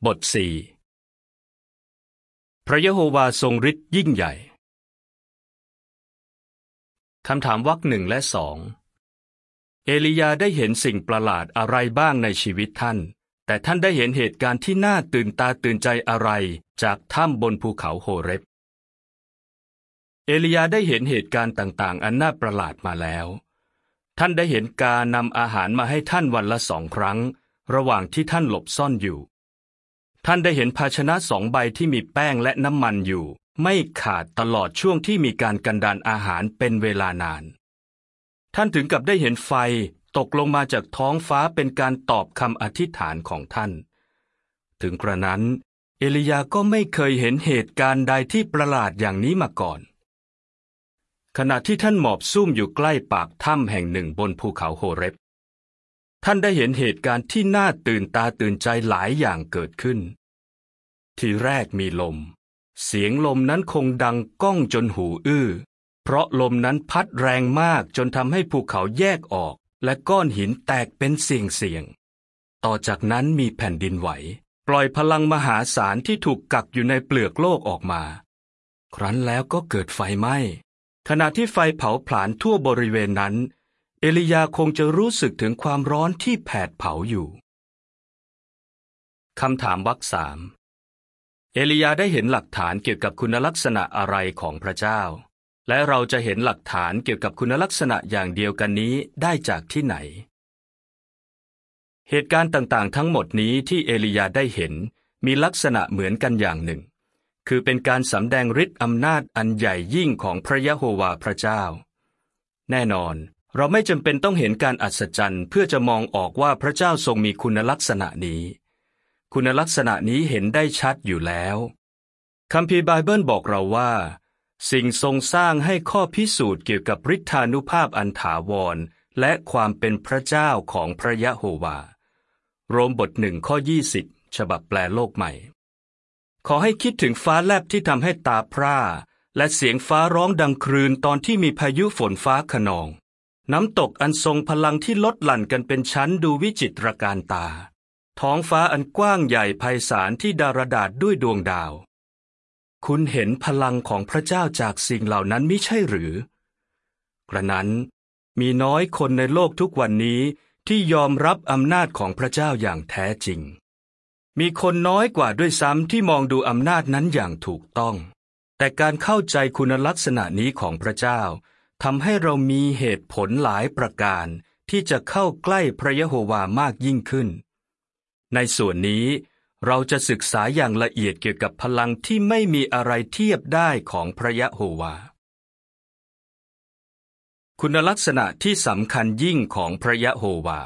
บท 4 พระยะโฮวาทรงฤทธิ์ยิ่งใหญ่คำถามวรรค 1 และ 2 เอลียาได้เห็นสิ่งประหลาดอะไรบ้างในชีวิตท่านแต่ท่านได้เห็นเหตุการณ์ที่น่าตื่นตาตื่นใจอะไรจากถ้ำบนภูเขาโฮเรบเอลียาได้เห็นเหตุการณ์ต่างๆอันน่าประหลาดมาแล้วท่านได้เห็นกานำอาหารมาให้ท่านวันละ2 ครั้งระหว่างที่ท่านหลบซ่อนอยู่ท่านได้เห็นภาชนะ2 ใบที่มีแป้งและน้ำมันอยู่ไม่ขาดตลอดช่วงที่มีการกันดารอาหารเป็นเวลานานท่านถึงกับได้เห็นไฟตกลงมาจากท้องฟ้าเป็นการตอบคำอธิษฐานของท่านถึงกระนั้นเอลียาก็ไม่เคยเห็นเหตุการณ์ใดที่ประหลาดอย่างนี้มาก่อนขณะที่ท่านหมอบซุ่มอยู่ใกล้ปากถ้ำแห่งหนึ่งบนภูเขาโฮเรบท่านได้เห็นเหตุการณ์ที่น่าตื่นตาตื่นใจหลายอย่างเกิดขึ้นทีแรกมีลมเสียงลมนั้นคงดังก้องจนหูอื้อเพราะลมนั้นพัดแรงมากจนทำให้ภูเขาแยกออกและก้อนหินแตกเป็นเสียงต่อจากนั้นมีแผ่นดินไหวปล่อยพลังมหาศาลที่ถูกกักอยู่ในเปลือกโลกออกมาครั้นแล้วก็เกิดไฟไหม้ขณะที่ไฟเผาผลาญทั่วบริเวณนั้นเอลียาคงจะรู้สึกถึงความร้อนที่แผดเผาอยู่คำถามวรรค 3 เอลียาได้เห็นหลักฐานเกี่ยวกับคุณลักษณะอะไรของพระเจ้าและเราจะเห็นหลักฐานเกี่ยวกับคุณลักษณะอย่างเดียวกันนี้ได้จากที่ไหนเหตุการณ์ต่างๆทั้งหมดนี้ที่เอลียาได้เห็นมีลักษณะเหมือนกันอย่างหนึ่งคือเป็นการสำแดงฤทธิ์อำนาจอันใหญ่ยิ่งของพระยะโฮวาพระเจ้าแน่นอนเราไม่จำเป็นต้องเห็นการอัศจรรย์เพื่อจะมองออกว่าพระเจ้าทรงมีคุณลักษณะนี้คุณลักษณะนี้เห็นได้ชัดอยู่แล้วคัมภีร์ไบเบิลบอกเราว่าสิ่งทรงสร้างให้ข้อพิสูจน์เกี่ยวกับฤทธานุภาพอันถาวรและความเป็นพระเจ้าของพระยะโฮวาโรมบท 1 ข้อ 20 ฉบับแปลโลกใหม่ขอให้คิดถึงฟ้าแลบที่ทำให้ตาพร่าและเสียงฟ้าร้องดังครืนตอนที่มีพายุฝนฟ้าคะนองน้ำตกอันทรงพลังที่ลดหลั่นกันเป็นชั้นดูวิจิตรการตาท้องฟ้าอันกว้างใหญ่ไพศาลที่ดารดาษด้วยดวงดาวคุณเห็นพลังของพระเจ้าจากสิ่งเหล่านั้นมิใช่หรือกระนั้นมีน้อยคนในโลกทุกวันนี้ที่ยอมรับอำนาจของพระเจ้าอย่างแท้จริงมีคนน้อยกว่าด้วยซ้ำที่มองดูอำนาจนั้นอย่างถูกต้องแต่การเข้าใจคุณลักษณะนี้ของพระเจ้าทำให้เรามีเหตุผลหลายประการที่จะเข้าใกล้พระยะโฮวามากยิ่งขึ้นในส่วนนี้เราจะศึกษาอย่างละเอียดเกี่ยวกับพลังที่ไม่มีอะไรเทียบได้ของพระยะโฮวาคุณลักษณะที่สำคัญยิ่งของพระยะโฮวา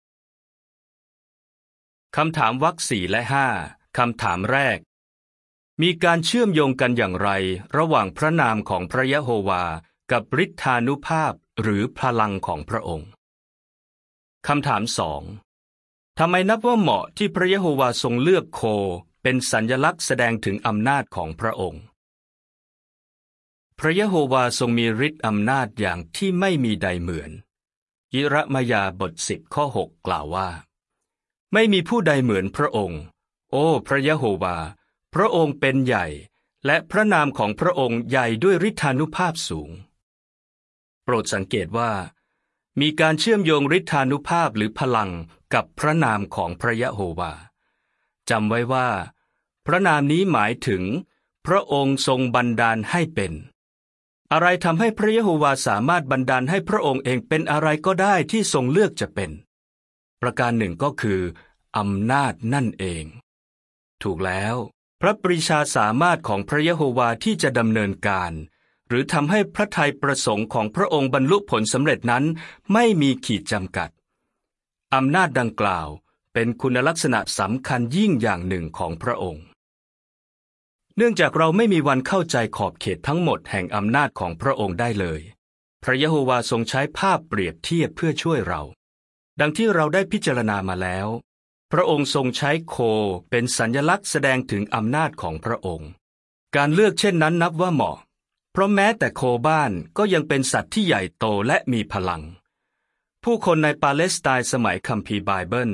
คำถามวรรค 4 และ 5 คำถามแรกมีการเชื่อมโยงกันอย่างไรระหว่างพระนามของพระยะโฮวากับฤทธานุภาพหรือพลังของพระองค์คำถาม 2ทำไมนับว่าเหมาะที่พระยะโฮวาทรงเลือกโคเป็นสัญลักษณ์แสดงถึงอำนาจของพระองค์พระยะโฮวาทรงมีฤทธิ์อำนาจอย่างที่ไม่มีใดเหมือนยิรมยาบท 10 ข้อ 6 กล่าวว่าไม่มีผู้ใดเหมือนพระองค์โอ้พระยะโฮวาพระองค์เป็นใหญ่และพระนามของพระองค์ใหญ่ด้วยฤทธานุภาพสูงโปรดสังเกตว่ามีการเชื่อมโยงฤทธานุภาพหรือพลังกับพระนามของพระยะโฮวาจำไว้ว่าพระนามนี้หมายถึงพระองค์ทรงบันดาลให้เป็นอะไรทำให้พระยะโฮวาสามารถบันดาลให้พระองค์เองเป็นอะไรก็ได้ที่ทรงเลือกจะเป็นประการหนึ่งก็คืออำนาจนั่นเองถูกแล้วพระปรีชาสามารถของพระยะโฮวาที่จะดำเนินการหรือทำให้พระทัยประสงค์ของพระองค์บรรลุผลสำเร็จนั้นไม่มีขีดจำกัดอำนาจดังกล่าวเป็นคุณลักษณะสำคัญยิ่งอย่างหนึ่งของพระองค์เนื่องจากเราไม่มีวันเข้าใจขอบเขตทั้งหมดแห่งอำนาจของพระองค์ได้เลยพระยะโฮวาทรงใช้ภาพเปรียบเทียบเพื่อช่วยเราดังที่เราได้พิจารณามาแล้วพระองค์ทรงใช้โคเป็นสัญลักษณ์แสดงถึงอำนาจของพระองค์การเลือกเช่นนั้นนับว่าเหมาะเพราะแม้แต่โคบ้านก็ยังเป็นสัตว์ที่ใหญ่โตและมีพลังผู้คนในปาเลสไตน์สมัยคัมภีร์ไบเบิล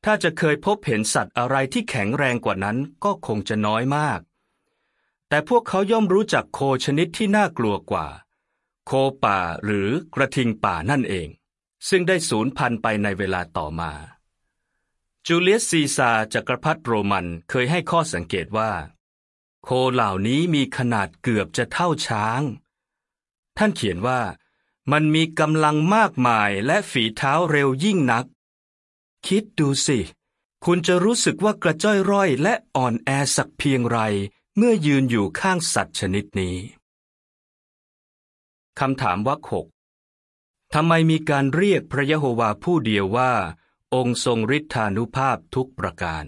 ถ้าจะเคยพบเห็นสัตว์อะไรที่แข็งแรงกว่านั้นก็คงจะน้อยมากแต่พวกเขาย่อมรู้จักโคชนิดที่น่ากลัวกว่าโคป่าหรือกระทิงป่านั่นเองซึ่งได้สูญพันธุ์ไปในเวลาต่อมาจูเลียสซีซาร์จักรพรรดิโรมันเคยให้ข้อสังเกตว่าโคเหล่านี้มีขนาดเกือบจะเท่าช้างท่านเขียนว่ามันมีกำลังมากมายและฝีเท้าเร็วยิ่งนักคิดดูสิคุณจะรู้สึกว่ากระจ้อยร่อยและอ่อนแอสักเพียงไรเมื่อยืนอยู่ข้างสัตว์ชนิดนี้คำถามวรรค 6ทำไมมีการเรียกพระยะโฮวาผู้เดียวว่าองค์ทรงฤทธานุภาพทุกประการ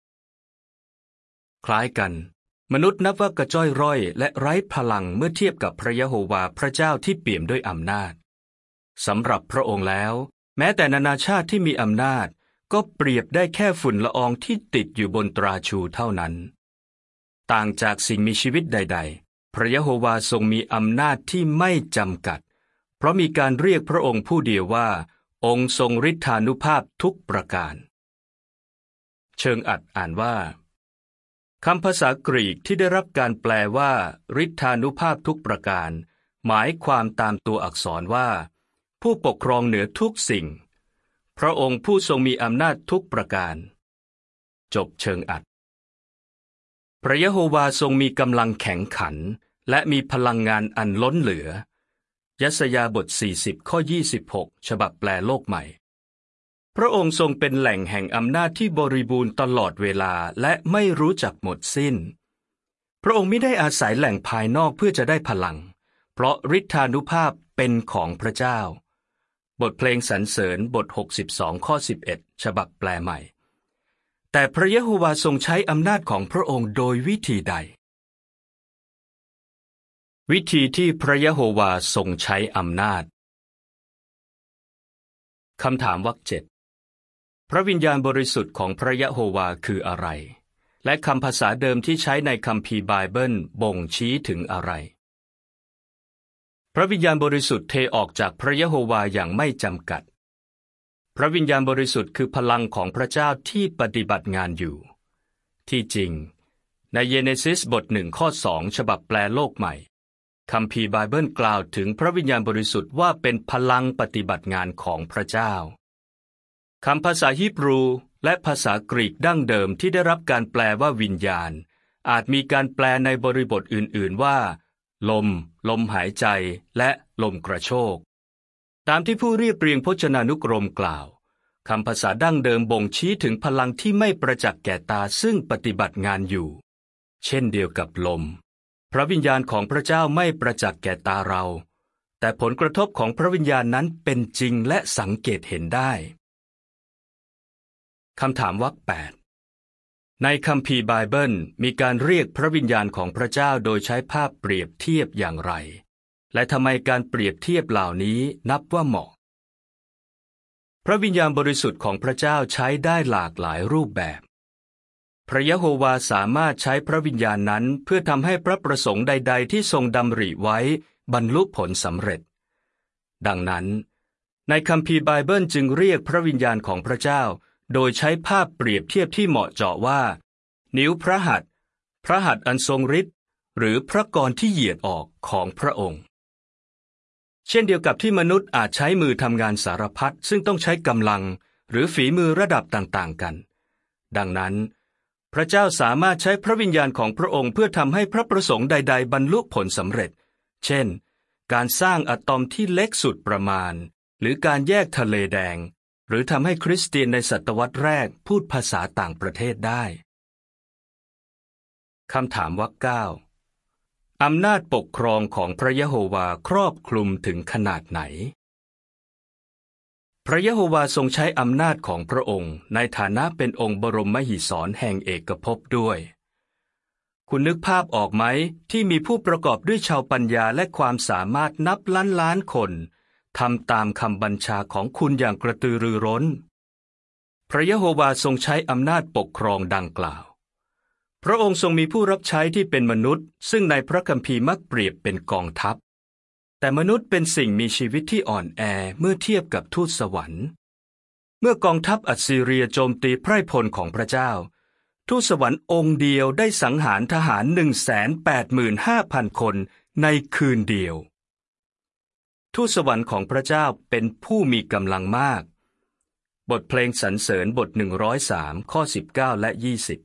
คล้ายกันมนุษย์นับว่ากระจ้อยร่อยและไร้พลังเมื่อเทียบกับพระยะโฮวาพระเจ้าที่เปี่ยมด้วยอำนาจสำหรับพระองค์แล้วแม้แต่นานาชาติที่มีอำนาจก็เปรียบได้แค่ฝุ่นละอองที่ติดอยู่บนตราชูเท่านั้นต่างจากสิ่งมีชีวิตใดๆพระยะโฮวาทรงมีอำนาจที่ไม่จำกัดเพราะมีการเรียกพระองค์ผู้เดียวว่าองค์ทรงฤทธานุภาพทุกประการเชิงอัดอ่านว่าคำภาษากรีกที่ได้รับการแปลว่าฤทธานุภาพทุกประการหมายความตามตัวอักษรว่าผู้ปกครองเหนือทุกสิ่งพระองค์ผู้ทรงมีอำนาจทุกประการจบเชิงอัดพระยะโฮวาทรงมีกำลังแข็งขันและมีพลังงานอันล้นเหลือยัสยาบท40ข้อ26ฉบับแปลโลกใหม่พระองค์ทรงเป็นแหล่งแห่งอำนาจที่บริบูรณ์ตลอดเวลาและไม่รู้จักหมดสิ้นพระองค์ไม่ได้อาศัยแหล่งภายนอกเพื่อจะได้พลังเพราะฤทธานุภาพเป็นของพระเจ้าบทเพลงสรรเสริญบท62ข้อ11ฉบับแปลใหม่แต่พระยะโฮวาทรงใช้อำนาจของพระองค์โดยวิธีใดวิธีที่พระยะโฮวาทรงใช้อำนาจคำถามวรรค 7พระวิญญาณบริสุทธิ์ของพระยะโฮวาคืออะไรและคำภาษาเดิมที่ใช้ในคัมภีร์ไบเบิลบ่งชี้ถึงอะไรพระวิญญาณบริสุทธิ์เทออกจากพระยะโฮวาอย่างไม่จำกัดพระวิญญาณบริสุทธิ์คือพลังของพระเจ้าที่ปฏิบัติงานอยู่ที่จริงในเยเนซิสบท1ข้อ2ฉบับแปลโลกใหม่คัมภีร์ไบเบิลกล่าวถึงพระวิญญาณบริสุทธิ์ว่าเป็นพลังปฏิบัติงานของพระเจ้าคำภาษาฮีบรูและภาษากรีกดั้งเดิมที่ได้รับการแปลว่าวิญญาณอาจมีการแปลในบริบทอื่นๆว่าลมหายใจและลมกระโชกตามที่ผู้เรียบเรียงพจนานุกรมกล่าวคำภาษาดั้งเดิมบ่งชี้ถึงพลังที่ไม่ประจักษ์แก่ตาซึ่งปฏิบัติงานอยู่เช่นเดียวกับลมพระวิญญาณของพระเจ้าไม่ประจักษ์แก่ตาเราแต่ผลกระทบของพระวิญญาณนั้นเป็นจริงและสังเกตเห็นได้คำถามวรรค 8ในคัมภีร์ไบเบิลมีการเรียกพระวิญญาณของพระเจ้าโดยใช้ภาพเปรียบเทียบอย่างไรและทำไมการเปรียบเทียบเหล่านี้นับว่าเหมาะพระวิญญาณบริสุทธิ์ของพระเจ้าใช้ได้หลากหลายรูปแบบพระยะโฮวาสามารถใช้พระวิญญาณนั้นเพื่อทำให้พระประสงค์ใดๆที่ทรงดำริไว้บรรลุผลสำเร็จดังนั้นในคัมภีร์ไบเบิลจึงเรียกพระวิญญาณของพระเจ้าโดยใช้ภาพเปรียบเทียบที่เหมาะเจาะว่านิ้วพระหัตถ์อันทรงฤทธิ์หรือพระกรที่เหยียดออกของพระองค์เช่นเดียวกับที่มนุษย์อาจใช้มือทำงานสารพัดซึ่งต้องใช้กำลังหรือฝีมือระดับต่างๆกันดังนั้นพระเจ้าสามารถใช้พระวิญญาณของพระองค์เพื่อทำให้พระประสงค์ใดๆบรรลุผลสำเร็จเช่นการสร้างอะตอมที่เล็กสุดประมาณหรือการแยกทะเลแดงหรือทำให้คริสเตียนในศตวรรษแรกพูดภาษาต่างประเทศได้คำถามวรรค 9อำนาจปกครองของพระยะโฮวาครอบคลุมถึงขนาดไหนพระยะโฮวาทรงใช้อำนาจของพระองค์ในฐานะเป็นองค์บรมมหิศรแห่งเอกภพด้วยคุณนึกภาพออกไหมที่มีผู้ประกอบด้วยชาวปัญญาและความสามารถนับล้านคนทำตามคำบัญชาของคุณอย่างกระตือรือร้นพระยะโฮวาทรงใช้อำนาจปกครองดังกล่าวพระองค์ทรงมีผู้รับใช้ที่เป็นมนุษย์ซึ่งในพระคัมภีร์มักเปรียบเป็นกองทัพแต่มนุษย์เป็นสิ่งมีชีวิตที่อ่อนแอเมื่อเทียบกับทูตสวรรค์เมื่อกองทัพอัสซีเรียโจมตีไพร่พลของพระเจ้าทูตสวรรค์องค์เดียวได้สังหารทหาร 185,000 คนในคืนเดียวทูตสวรรค์ของพระเจ้าเป็นผู้มีกำลังมากบทเพลงสรรเสริญบท103ข้อ19และ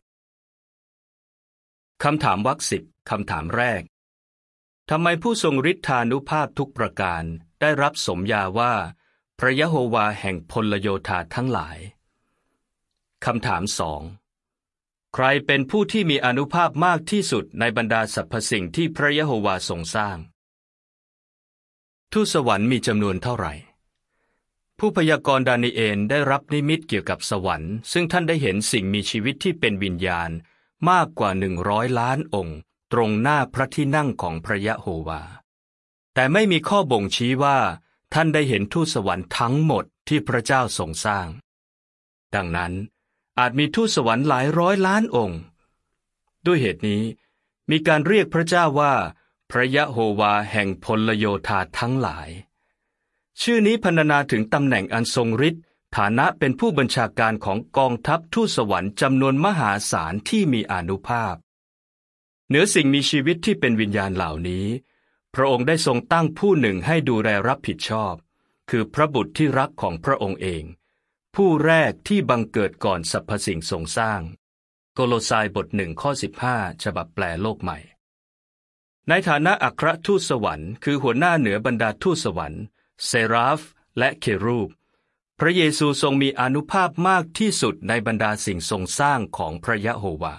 20คำถามวรรค10คำถามแรกทำไมผู้ทรงฤทธานุภาพทุกประการได้รับสมญาว่าพระยะโฮวาแห่งพลโยธาทั้งหลายคำถาม2ใครเป็นผู้ที่มีอานุภาพมากที่สุดในบรรดาสรรพสิ่งที่พระยะโฮวาทรงสร้างทูตสวรรค์มีจำนวนเท่าไหร่ผู้พยากรณ์ดานิเอลได้รับนิมิตเกี่ยวกับสวรรค์ซึ่งท่านได้เห็นสิ่งมีชีวิตที่เป็นวิญญาณมากกว่า100 ล้านองค์ตรงหน้าพระที่นั่งของพระยะโฮวาแต่ไม่มีข้อบ่งชี้ว่าท่านได้เห็นทูตสวรรค์ทั้งหมดที่พระเจ้าทรงสร้างดังนั้นอาจมีทูตสวรรค์หลายร้อยล้านองค์ด้วยเหตุนี้มีการเรียกพระเจ้าว่าพระยะโฮวาแห่งพลโยธาทั้งหลายชื่อนี้พรรณนาถึงตำแหน่งอันทรงฤทธิ์ฐานะเป็นผู้บัญชาการของกองทัพทูตสวรรค์จำนวนมหาศาลที่มีอานุภาพเหนือสิ่งมีชีวิตที่เป็นวิญญาณเหล่านี้พระองค์ได้ทรงตั้งผู้หนึ่งให้ดูแลรับผิดชอบคือพระบุตรที่รักของพระองค์เองผู้แรกที่บังเกิดก่อนสรรพสิ่งทรงสร้างโกโลสายบท1ข้อ15ฉบับแปลโลกใหม่ในฐานะอัครทูตสวรรค์คือหัวหน้าเหนือบรรดาทูตสวรรค์เซราฟและเครูบพระเยซูทรงมีอานุภาพมากที่สุดในบรรดาสิ่งทรงสร้างของพระยะโฮวา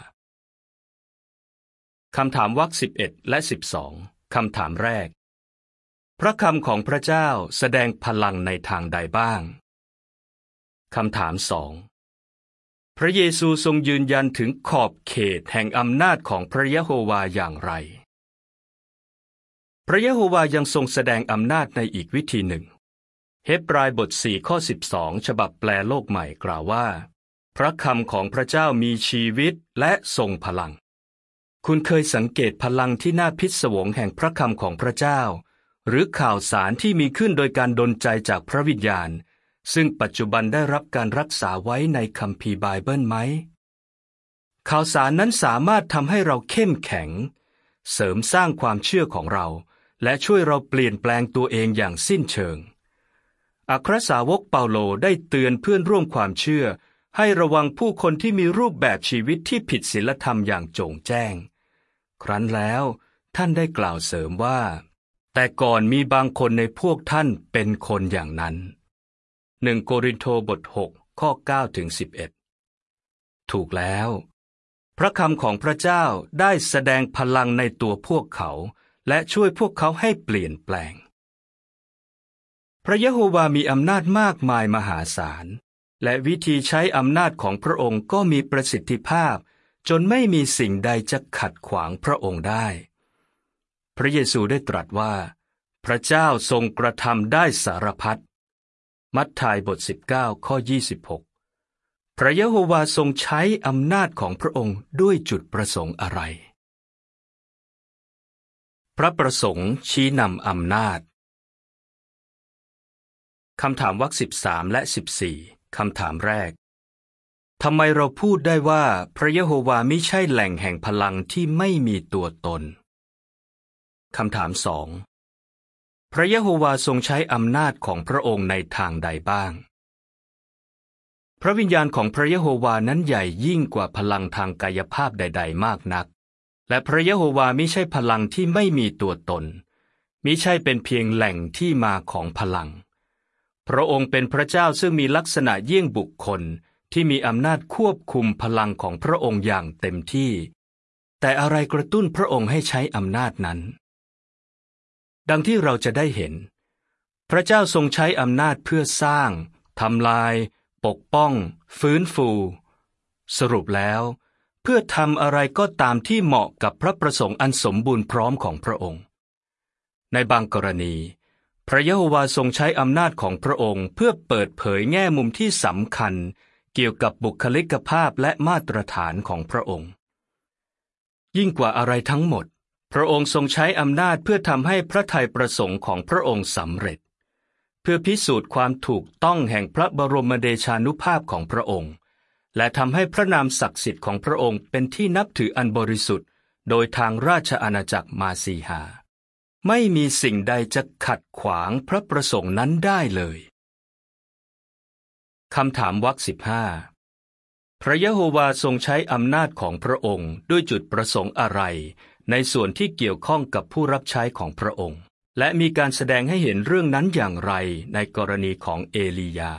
คำถามวรรค11และ12คำถามแรกพระคำของพระเจ้าแสดงพลังในทางใดบ้างคำถาม2พระเยซูทรงยืนยันถึงขอบเขตแห่งอำนาจของพระยะโฮวาอย่างไรพระยะโฮวายังทรงแสดงอำนาจในอีกวิธีหนึ่งเฮบรายบท4ข้อ12ฉบับแปลโลกใหม่กล่าวว่าพระคำของพระเจ้ามีชีวิตและทรงพลังคุณเคยสังเกตพลังที่น่าพิศวงแห่งพระคำของพระเจ้าหรือข่าวสารที่มีขึ้นโดยการดลใจจากพระวิญญาณซึ่งปัจจุบันได้รับการรักษาไว้ในคัมภีร์ไบเบิลไหมข่าวสารนั้นสามารถทำให้เราเข้มแข็งเสริมสร้างความเชื่อของเราและช่วยเราเปลี่ยนแปลงตัวเองอย่างสิ้นเชิงอัครสาวกเปาโลได้เตือนเพื่อนร่วมความเชื่อให้ระวังผู้คนที่มีรูปแบบชีวิตที่ผิดศีลธรรมอย่างโจ่งแจ้งครั้นแล้วท่านได้กล่าวเสริมว่าแต่ก่อนมีบางคนในพวกท่านเป็นคนอย่างนั้น1โครินธ์บท6ข้อ9ถึง11ถูกแล้วพระคำของพระเจ้าได้แสดงพลังในตัวพวกเขาและช่วยพวกเขาให้เปลี่ยนแปลงพระยะโฮวามีอำนาจมากมายมหาศาลและวิธีใช้อำนาจของพระองค์ก็มีประสิทธิภาพจนไม่มีสิ่งใดจะขัดขวางพระองค์ได้พระเยซูได้ตรัสว่าพระเจ้าทรงกระทำได้สารพัดมัทธิวบท19ข้อ26พระยะโฮวาทรงใช้อำนาจของพระองค์ด้วยจุดประสงค์อะไรพระประสงค์ชี้นำอำนาจคำถามวรรค13และ14คำถามแรกทำไมเราพูดได้ว่าพระยะโฮวาไม่ใช่แหล่งแห่งพลังที่ไม่มีตัวตนคำถาม2พระยะโฮวาทรงใช้อำนาจของพระองค์ในทางใดบ้างพระวิญญาณของพระยะโฮวานั้นใหญ่ยิ่งกว่าพลังทางกายภาพใดๆมากนักและพระยะโฮวาไม่ใช่พลังที่ไม่มีตัวตนมิใช่เป็นเพียงแหล่งที่มาของพลังพระองค์เป็นพระเจ้าซึ่งมีลักษณะเยี่ยงบุคคลที่มีอำนาจควบคุมพลังของพระองค์อย่างเต็มที่แต่อะไรกระตุ้นพระองค์ให้ใช้อำนาจนั้นดังที่เราจะได้เห็นพระเจ้าทรงใช้อำนาจเพื่อสร้างทำลายปกป้องฟื้นฟูสรุปแล้วเพื่อทำอะไรก็ตามที่เหมาะกับพระประสงค์อันสมบูรณ์พร้อมของพระองค์ในบางกรณีพระยะโฮวาทรงใช้อำนาจของพระองค์เพื่อเปิดเผยแง่มุมที่สำคัญเกี่ยวกับบุคลิกภาพและมาตรฐานของพระองค์ยิ่งกว่าอะไรทั้งหมดพระองค์ทรงใช้อำนาจเพื่อทำให้พระทัยประสงค์ของพระองค์สำเร็จพื่อพิสูจน์ความถูกต้องแห่งพระบรมเดชานุภาพของพระองค์และทำให้พระนามศักดิ์สิทธิ์ของพระองค์เป็นที่นับถืออันบริสุทธิ์โดยทางราชอาณาจักรมาสีหาไม่มีสิ่งใดจะขัดขวางพระประสงค์นั้นได้เลยคำถามวรรค15พระยะโฮวาทรงใช้อำนาจของพระองค์ด้วยจุดประสงค์อะไรในส่วนที่เกี่ยวข้องกับผู้รับใช้ของพระองค์และมีการแสดงให้เห็นเรื่องนั้นอย่างไรในกรณีของเอลียา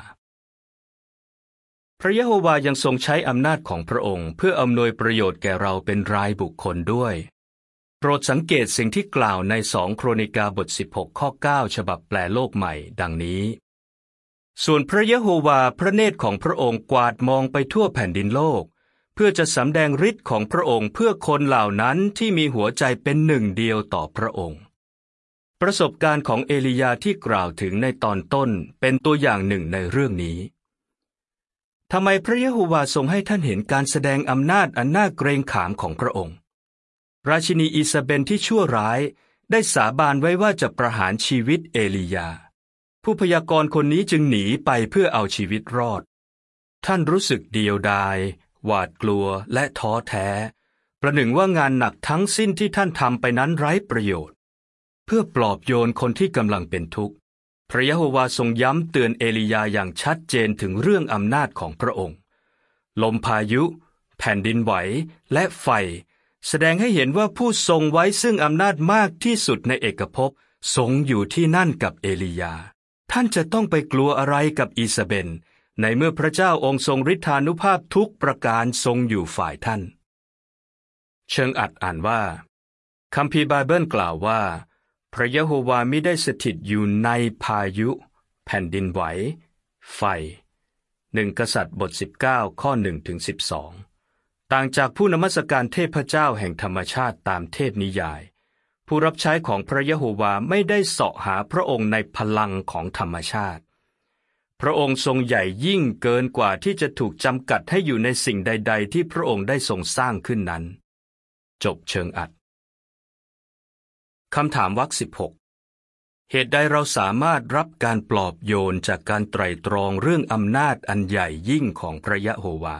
พระยะโฮวายังทรงใช้อำนาจของพระองค์เพื่ออำนวยประโยชน์แก่เราเป็นรายบุคคลด้วยโปรดสังเกตสิ่งที่กล่าวใน2โครนิกาบท16ข้อ9ฉบับแปลโลกใหม่ดังนี้ส่วนพระยะโฮวาพระเนตรของพระองค์กวาดมองไปทั่วแผ่นดินโลกเพื่อจะสำแดงฤทธิ์ของพระองค์เพื่อคนเหล่านั้นที่มีหัวใจเป็นหนึ่งเดียวต่อพระองค์ประสบการณ์ของเอลียาที่กล่าวถึงในตอนต้นเป็นตัวอย่างหนึ่งในเรื่องนี้ทำไมพระยะโฮวาทรงให้ท่านเห็นการแสดงอำนาจอันน่าเกรงขามของพระองค์ราชินีอีซาเบลที่ชั่วร้ายได้สาบานไว้ว่าจะประหารชีวิตเอลียาผู้พยากรณ์คนนี้จึงหนีไปเพื่อเอาชีวิตรอดท่านรู้สึกเดียวดายหวาดกลัวและท้อแท้ประหนึ่งว่างานหนักทั้งสิ้นที่ท่านทำไปนั้นไร้ประโยชน์เพื่อปลอบโยนคนที่กำลังเป็นทุกข์พระยะโฮวาทรงย้ำเตือนเอลียาอย่างชัดเจนถึงเรื่องอำนาจของพระองค์ลมพายุแผ่นดินไหวและไฟแสดงให้เห็นว่าผู้ทรงไว้ซึ่งอำนาจมากที่สุดในเอกภพทรงอยู่ที่นั่นกับเอลียาท่านจะต้องไปกลัวอะไรกับอีซาเบลในเมื่อพระเจ้าองค์ทรงฤทธานุภาพทุกประการทรงอยู่ฝ่ายท่านเชิงอัดอ่านว่าคัมภีร์ไบเบิลกล่าวว่าพระยะโฮวามิได้สถิตอยู่ในพายุแผ่นดินไหวไฟ1กษัตริย์บท19ข้อ1ถึง12ต่างจากผู้นมัสการเทพเจ้าแห่งธรรมชาติตามเทพนิยายผู้รับใช้ของพระยะโฮวาไม่ได้เสาะหาพระองค์ในพลังของธรรมชาติพระองค์ทรงใหญ่ยิ่งเกินกว่าที่จะถูกจำกัดให้อยู่ในสิ่งใดๆที่พระองค์ได้ทรงสร้างขึ้นนั้นจบเชิงอัดคำถามวรรค16เหตุใดเราสามารถรับการปลอบโยนจากการไตร่ตรองเรื่องอำนาจอันใหญ่ยิ่งของพระยะโฮวา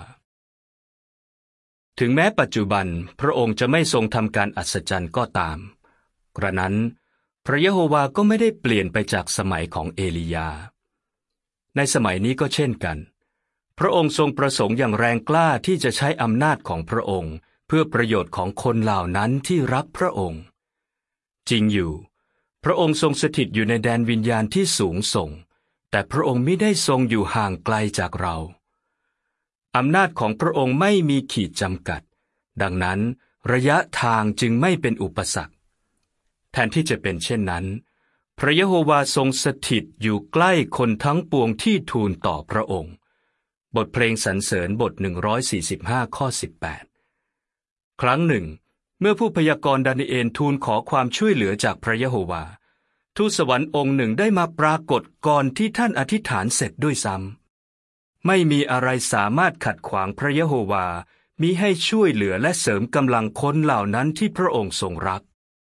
ถึงแม้ปัจจุบันพระองค์จะไม่ทรงทำการอัศจรรย์ก็ตามกระนั้นพระยะโฮวาก็ไม่ได้เปลี่ยนไปจากสมัยของเอลียาในสมัยนี้ก็เช่นกันพระองค์ทรงประสงค์อย่างแรงกล้าที่จะใช้อำนาจของพระองค์เพื่อประโยชน์ของคนเหล่านั้นที่รักพระองค์จริงอยู่พระองค์ทรงสถิตอยู่ในแดนวิญญาณที่สูงส่งแต่พระองค์ไม่ได้ทรงอยู่ห่างไกลจากเราอำนาจของพระองค์ไม่มีขีดจำกัดดังนั้นระยะทางจึงไม่เป็นอุปสรรคแทนที่จะเป็นเช่นนั้นพระยะโฮวาทรงสถิตอยู่ใกล้คนทั้งปวงที่ทูลต่อพระองค์บทเพลงสรรเสริญบท145ข้อ18ครั้งหนึ่งเมื่อผู้พยากรณ์ดานิเอลทูลขอความช่วยเหลือจากพระยะโฮวาทูตสวรรค์องค์หนึ่งได้มาปรากฏก่อนที่ท่านอธิษฐานเสร็จด้วยซ้ำไม่มีอะไรสามารถขัดขวางพระยะโฮวามิให้ช่วยเหลือและเสริมกำลังคนเหล่านั้นที่พระองค์ทรงรัก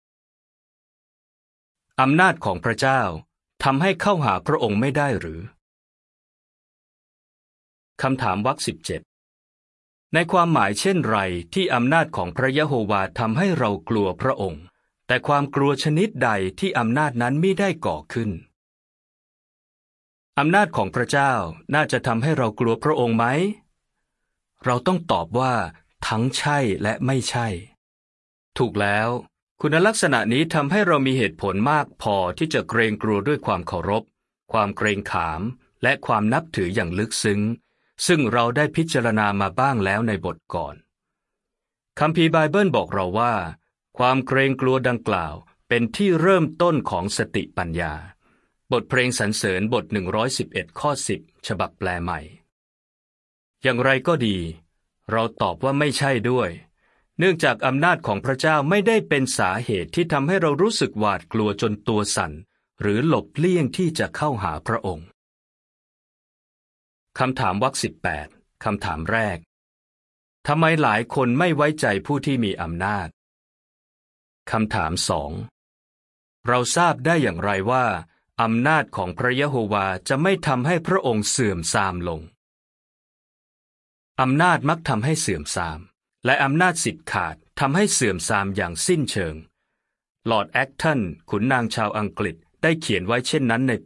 อำนาจของพระเจ้าทำให้เข้าหาพระองค์ไม่ได้หรือคำถามวรรค17ในความหมายเช่นไรที่อำนาจของพระยะโฮวาทำให้เรากลัวพระองค์แต่ความกลัวชนิดใดที่อำนาจนั้นมิได้ก่อขึ้นอำนาจของพระเจ้าน่าจะทำให้เรากลัวพระองค์ไหมเราต้องตอบว่าทั้งใช่และไม่ใช่ถูกแล้วคุณลักษณะนี้ทำให้เรามีเหตุผลมากพอที่จะเกรงกลัวด้วยความเคารพความเกรงขามและความนับถืออย่างลึกซึ้งซึ่งเราได้พิจารณามาบ้างแล้วในบทก่อนคัมภีร์ไบเบิลบอกเราว่าความเกรงกลัวดังกล่าวเป็นที่เริ่มต้นของสติปัญญาบทเพลงสรรเสริญบท111ข้อ10ฉบับแปลใหม่อย่างไรก็ดีเราตอบว่าไม่ใช่ด้วยเนื่องจากอำนาจของพระเจ้าไม่ได้เป็นสาเหตุที่ทำให้เรารู้สึกหวาดกลัวจนตัวสั่นหรือหลบเลี่ยงที่จะเข้าหาพระองค์คำถามวรรค18คำถามแรกทำไมหลายคนไม่ไว้ใจผู้ที่มีอำนาจคำถาม2เราทราบได้อย่างไรว่าอำนาจของพระยะโฮวาจะไม่ทำให้พระองค์เสื่อมทรามลงอำนาจมักทำให้เสื่อมทรามและอำนาจสิทธิ์ขาดทำให้เสื่อมทรามอย่างสิ้นเชิงลอร์ดแอคตันขุนนางชาวอังกฤษได้เขียนไว้เช่นนั้นในปี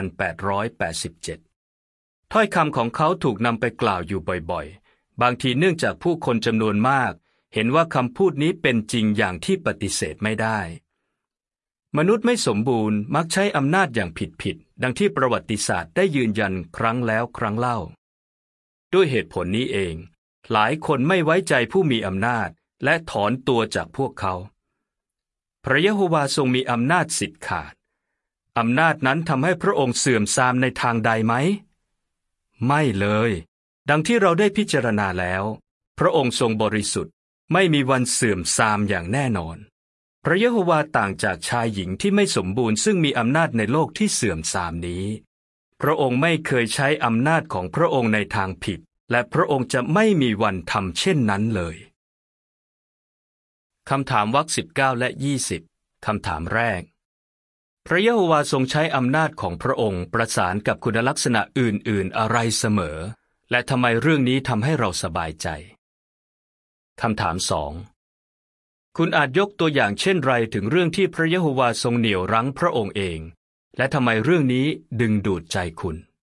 1887 ถ้อยคำของเขาถูกนำไปกล่าวอยู่บ่อยๆบางทีเนื่องจากผู้คนจำนวนมากเห็นว่าคำพูดนี้เป็นจริงอย่างที่ปฏิเสธไม่ได้มนุษย์ไม่สมบูรณ์มักใช้อำนาจอย่างผิดๆดังที่ประวัติศาสตร์ได้ยืนยันครั้งแล้วครั้งเล่าด้วยเหตุผลนี้เองหลายคนไม่ไว้ใจผู้มีอำนาจและถอนตัวจากพวกเขาพระยะโฮวาทรงมีอำนาจสิทธิ์ขาดอำนาจนั้นทำให้พระองค์เสื่อมทรามในทางใดไหมไม่เลยดังที่เราได้พิจารณาแล้วพระองค์ทรงบริสุทธิ์ไม่มีวันเสื่อมทรามอย่างแน่นอนพระยะโฮวาต่างจากชายหญิงที่ไม่สมบูรณ์ซึ่งมีอำนาจในโลกที่เสื่อมทรามนี้พระองค์ไม่เคยใช้อำนาจของพระองค์ในทางผิดและพระองค์จะไม่มีวันทำเช่นนั้นเลยคำถามวรรค19 และ 20คำถามแรกพระยะโฮวาทรงใช้อำนาจของพระองค์ประสานกับคุณลักษณะอื่นๆอะไรเสมอและทำไมเรื่องนี้ทำให้เราสบายใจคำถาม2คุณอาจยกตัวอย่างเช่นไรถึงเรื่องที่พระยะโฮวาทรงเหนี่ยวรั้งพระองค์เองและทำไมเรื่องนี้ดึงดูดใจคุณ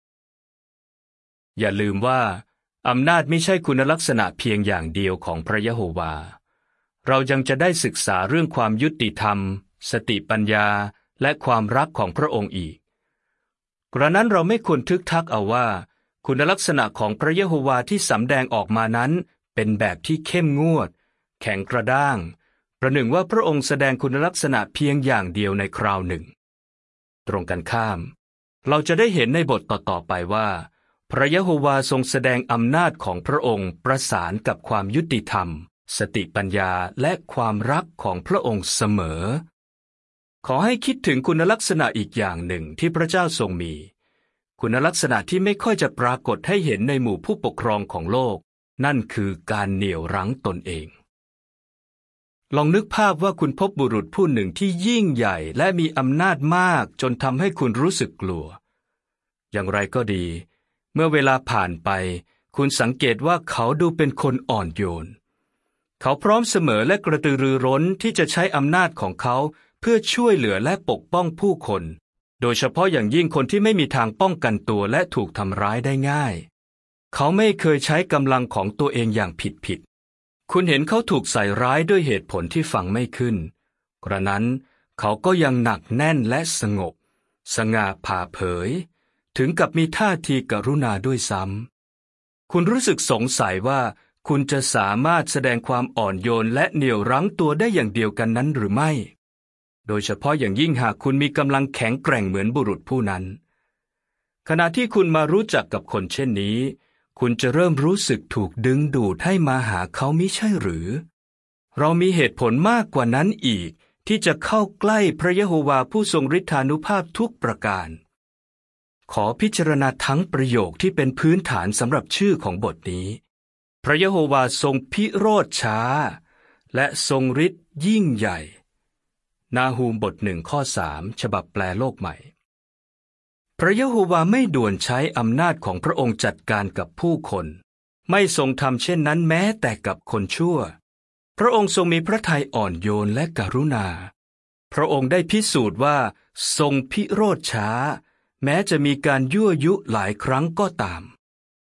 อย่าลืมว่าอำนาจไม่ใช่คุณลักษณะเพียงอย่างเดียวของพระยะโฮวาเรายังจะได้ศึกษาเรื่องความยุติธรรมสติปัญญาและความรักของพระองค์อีกกระนั้นเราไม่ควรทึกทักเอาว่าคุณลักษณะของพระยะโฮวาที่สำแดงออกมานั้นเป็นแบบที่เข้มงวดแข็งกระด้างประหนึ่งว่าพระองค์แสดงคุณลักษณะเพียงอย่างเดียวในคราวหนึ่งตรงกันข้ามเราจะได้เห็นในบทต่อๆไปว่าพระยะโฮวาทรงแสดงอำนาจของพระองค์ประสานกับความยุติธรรมสติปัญญาและความรักของพระองค์เสมอขอให้คิดถึงคุณลักษณะอีกอย่างหนึ่งที่พระเจ้าทรงมีคุณลักษณะที่ไม่ค่อยจะปรากฏให้เห็นในหมู่ผู้ปกครองของโลกนั่นคือการเหนี่ยวรั้งตนเองลองนึกภาพว่าคุณพบบุรุษผู้หนึ่งที่ยิ่งใหญ่และมีอำนาจมากจนทำให้คุณรู้สึกกลัวอย่างไรก็ดีเมื่อเวลาผ่านไปคุณสังเกตว่าเขาดูเป็นคนอ่อนโยนเขาพร้อมเสมอและกระตือรือร้นที่จะใช้อำนาจของเขาเพื่อช่วยเหลือและปกป้องผู้คนโดยเฉพาะอย่างยิ่งคนที่ไม่มีทางป้องกันตัวและถูกทำร้ายได้ง่ายเขาไม่เคยใช้กำลังของตัวเองอย่างผิดคุณเห็นเขาถูกใส่ร้ายด้วยเหตุผลที่ฟังไม่ขึ้นกระนั้นเขาก็ยังหนักแน่นและสงบสง่าผ่าเผยถึงกับมีท่าทีกรุณาด้วยซ้ำคุณรู้สึกสงสัยว่าคุณจะสามารถแสดงความอ่อนโยนและเหนี่ยวรั้งตัวได้อย่างเดียวกันนั้นหรือไม่โดยเฉพาะอย่างยิ่งหากคุณมีกำลังแข็งแกร่งเหมือนบุรุษผู้นั้นขณะที่คุณมารู้จักกับคนเช่นนี้คุณจะเริ่มรู้สึกถูกดึงดูดให้มาหาเขามิใช่หรือเรามีเหตุผลมากกว่านั้นอีกที่จะเข้าใกล้พระยะโฮวาผู้ทรงฤทธานุภาพทุกประการขอพิจารณาทั้งประโยคที่เป็นพื้นฐานสำหรับชื่อของบทนี้พระยะโฮวาทรงพิโรธช้าและทรงฤทธิ์ยิ่งใหญ่นาฮูมบท1 ข้อ 3ฉบับแปลโลกใหม่พระยะโฮวาไม่ด่วนใช้อำนาจของพระองค์จัดการกับผู้คนไม่ทรงทำเช่นนั้นแม้แต่กับคนชั่วพระองค์ทรงมีพระทัยอ่อนโยนและกรุณาพระองค์ได้พิสูจน์ว่าทรงพิโรธช้าแม้จะมีการยั่วยุหลายครั้งก็ตาม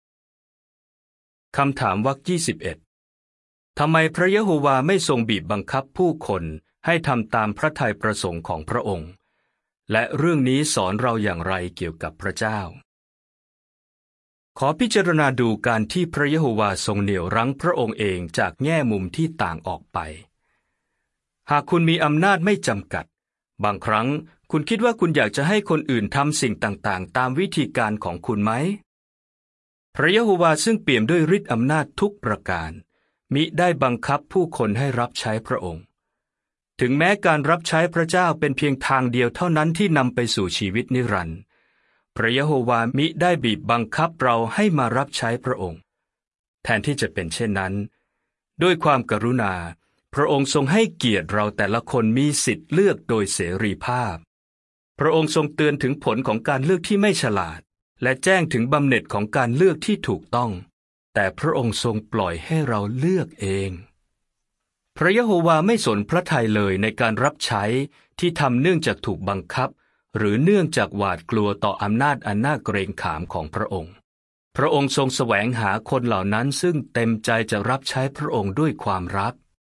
คำถามวรรค21ทำไมพระยะโฮวาไม่ทรงบีบบังคับผู้คนให้ทำตามพระทัยประสงค์ของพระองค์และเรื่องนี้สอนเราอย่างไรเกี่ยวกับพระเจ้าขอพิจารณาดูการที่พระยะโฮวาทรงเหนี่ยวรั้งพระองค์เองจากแง่มุมที่ต่างออกไปหากคุณมีอำนาจไม่จำกัดบางครั้งคุณคิดว่าคุณอยากจะให้คนอื่นทำสิ่งต่างๆตามวิธีการของคุณไหมพระยะโฮวาซึ่งเปี่ยมด้วยฤทธิ์อำนาจทุกประการมิได้บังคับผู้คนให้รับใช้พระองค์ถึงแม้การรับใช้พระเจ้าเป็นเพียงทางเดียวเท่านั้นที่นำไปสู่ชีวิตนิรันดร์พระยะโฮวามิได้บีบบังคับเราให้มารับใช้พระองค์แทนที่จะเป็นเช่นนั้นด้วยความกรุณาพระองค์ทรงให้เกียรติเราแต่ละคนมีสิทธิ์เลือกโดยเสรีภาพพระองค์ทรงเตือนถึงผลของการเลือกที่ไม่ฉลาดและแจ้งถึงบำเหน็จของการเลือกที่ถูกต้องแต่พระองค์ทรงปล่อยให้เราเลือกเองพระยะโฮวาไม่สนพระทัยเลยในการรับใช้ที่ทำเนื่องจากถูกบังคับหรือเนื่องจากหวาดกลัวต่ออำนาจอันน่าเกรงขามของพระองค์พระองค์ทรงแสวงหาคนเหล่านั้นซึ่งเต็มใจจะรับใช้พระองค์ด้วยความรัก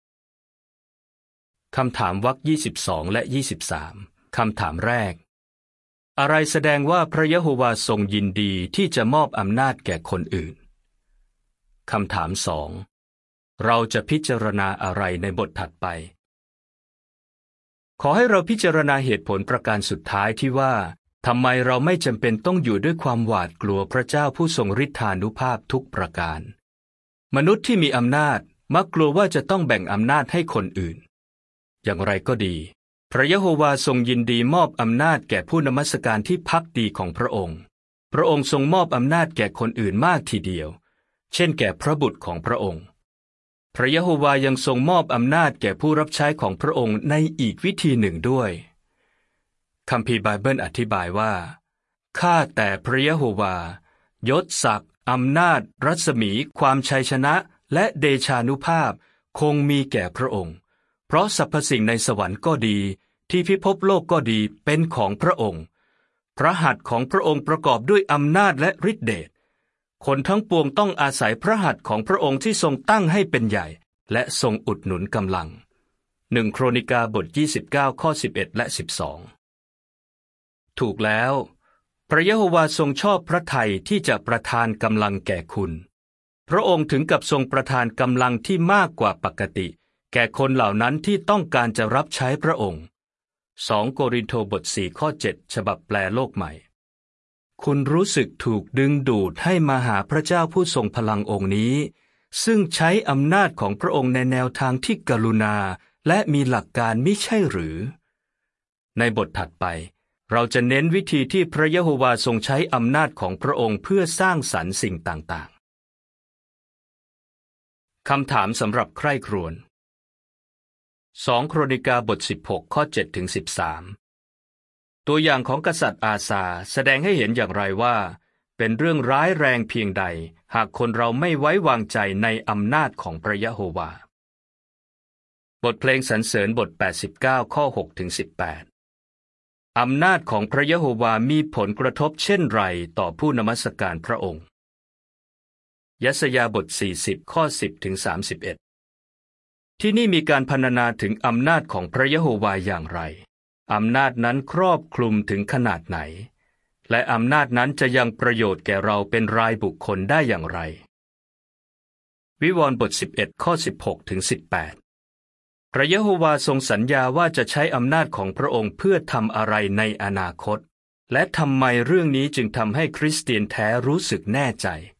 คำถามวรรค22และ23คำถามแรกอะไรแสดงว่าพระยะโฮวาทรงยินดีที่จะมอบอำนาจแก่คนอื่นคำถาม2เราจะพิจารณาอะไรในบทถัดไปขอให้เราพิจารณาเหตุผลประการสุดท้ายที่ว่าทำไมเราไม่จำเป็นต้องอยู่ด้วยความหวาดกลัวพระเจ้าผู้ทรงฤทธานุภาพทุกประการมนุษย์ที่มีอำนาจมักกลัวว่าจะต้องแบ่งอำนาจให้คนอื่นอย่างไรก็ดีพระยะโฮวาทรงยินดีมอบอำนาจแก่ผู้นมัสการที่ภักดีของพระองค์พระองค์ทรงมอบอำนาจแก่คนอื่นมากทีเดียวเช่นแก่พระบุตรของพระองค์พระยะโฮวายังทรงมอบอำนาจแก่ผู้รับใช้ของพระองค์ในอีกวิธีหนึ่งด้วยคัมภีร์ไบเบิลอธิบายว่าข้าแต่พระยะโฮวายศศักดิ์อำนาจรัศมีความชัยชนะและเดชานุภาพคงมีแก่พระองค์เพราะสรรพสิ่งในสวรรค์ก็ดีที่พิภพโลกก็ดีเป็นของพระองค์พระหัตถ์ของพระองค์ประกอบด้วยอำนาจและฤทธิเดชคนทั้งปวงต้องอาศัยพระหัตถ์ของพระองค์ที่ทรงตั้งให้เป็นใหญ่และทรงอุดหนุนกำลัง1โครนิกาบท29ข้อ11และ12ถูกแล้วพระยะโฮวาทรงชอบพระทัยที่จะประทานกำลังแก่คุณพระองค์ถึงกับทรงประทานกำลังที่มากกว่าปกติแก่คนเหล่านั้นที่ต้องการจะรับใช้พระองค์2โครินธ์บท4ข้อ7ฉบับแปลโลกใหม่คุณรู้สึกถูกดึงดูดให้มาหาพระเจ้าผู้ทรงพลังองค์นี้ซึ่งใช้อำนาจของพระองค์ในแนวทางที่กรุณาและมีหลักการมิใช่หรือในบทถัดไปเราจะเน้นวิธีที่พระยะโฮวาทรงใช้อำนาจของพระองค์เพื่อสร้างสรรค์สิ่งต่างๆคำถามสำหรับใคร่ครวญ2โครนิกาบท16ข้อ7ถึง13ตัวอย่างของกษัตริย์อาซาแสดงให้เห็นอย่างไรว่าเป็นเรื่องร้ายแรงเพียงใดหากคนเราไม่ไว้วางใจในอำนาจของพระยะโฮวาบทเพลงสรรเสริญบท89ข้อ6ถึง18อำนาจของพระยะโฮวามีผลกระทบเช่นไรต่อผู้นมัสการพระองค์ยะสยาบท40ข้อ10ถึง31ที่นี่มีการพรรณนาถึงอำนาจของพระยะโฮวาอย่างไรอำนาจนั้นครอบคลุมถึงขนาดไหนและอำนาจนั้นจะยังประโยชน์แก่เราเป็นรายบุคคลได้อย่างไรวิวรณ์บท11ข้อ16ถึง18พระยะโฮวาทรงสัญญาว่าจะใช้อำนาจของพระองค์เพื่อทำอะไรในอนาคตและทำไมเรื่องนี้จึงทำให้คริสเตียนแท้รู้สึกแน่ใจ